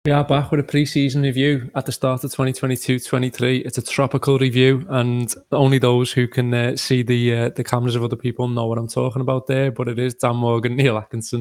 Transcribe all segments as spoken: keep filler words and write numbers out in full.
We are back with a pre-season review at the start of twenty twenty-two twenty-three. It's a tropical review, and only those who can uh, see the uh, the cameras of other people know what I'm talking about there. But it is Dan Morgan, Neil Atkinson,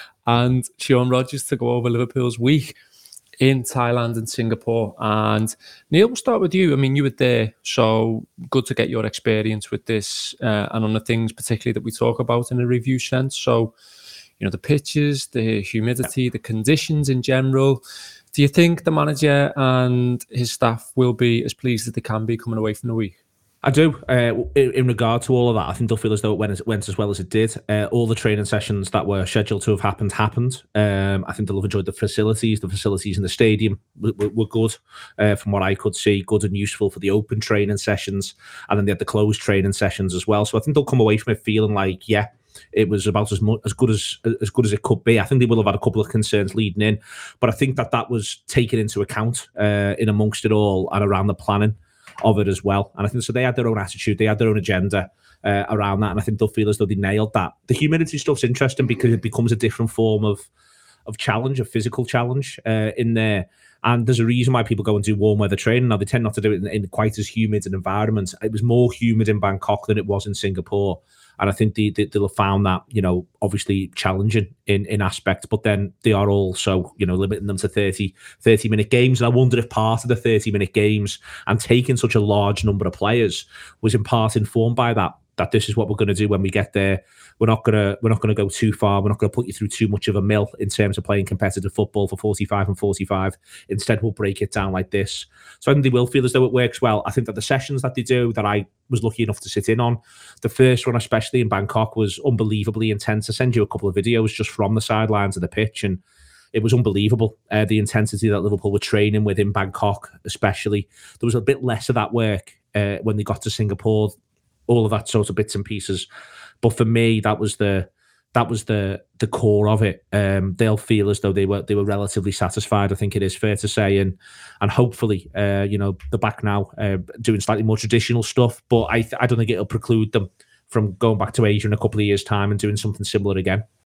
and Sean Rogers to go over Liverpool's week in Thailand and Singapore. And Neil, we'll start with you. I mean, you were there, so good to get your experience with this uh, and on the things particularly that we talk about in a review sense. So, you know, the pitches, the humidity, the conditions in general. Do you think the manager and his staff will be as pleased as they can be coming away from the week? I do. Uh, in, in regard to all of that, I think they'll feel as though it went, went as well as it did. Uh, all the training sessions that were scheduled to have happened, happened. Um, I think they'll have enjoyed the facilities. The facilities in the stadium were, were, were good, uh, from what I could see, good and useful for the open training sessions. And then they had the closed training sessions as well. So I think they'll come away from it feeling like, yeah, it was about as much as good as as good as it could be. I think they will have had a couple of concerns leading in, but I think that that was taken into account uh, in amongst it all and around the planning of it as well. And I think so they had their own attitude, they had their own agenda uh, around that, and I think they'll feel as though they nailed that. The humidity stuff's interesting because it becomes a different form of of challenge, a physical challenge uh, in there. And there's a reason why people go and do warm weather training. Now, they tend not to do it in, in quite as humid an environment. It was more humid in Bangkok than it was in Singapore. And I think they, they, they'll have found that, you know, obviously challenging in, in aspects, but then they are also, you know, limiting them to thirty, thirty minute games. And I wonder if part of the thirty minute games and taking such a large number of players was in part informed by that, that this is what we're going to do when we get there. We're not going to we're not going to go too far. We're not going to put you through too much of a mill in terms of playing competitive football for forty-five and forty-five. Instead, we'll break it down like this. So I think they will feel as though it works well. I think that the sessions that they do, that I was lucky enough to sit in on, the first one, especially in Bangkok, was unbelievably intense. I send you a couple of videos just from the sidelines of the pitch, and it was unbelievable, uh, the intensity that Liverpool were training with in Bangkok, especially. There was a bit less of that work uh, when they got to Singapore, all of that sort of bits and pieces. But for me, that was the that was the the core of it. Um, they'll feel as though they were they were relatively satisfied. I think it is fair to say, and and hopefully, uh, you know, they're back now uh, doing slightly more traditional stuff. But I I don't think it'll preclude them from going back to Asia in a couple of years' time and doing something similar again.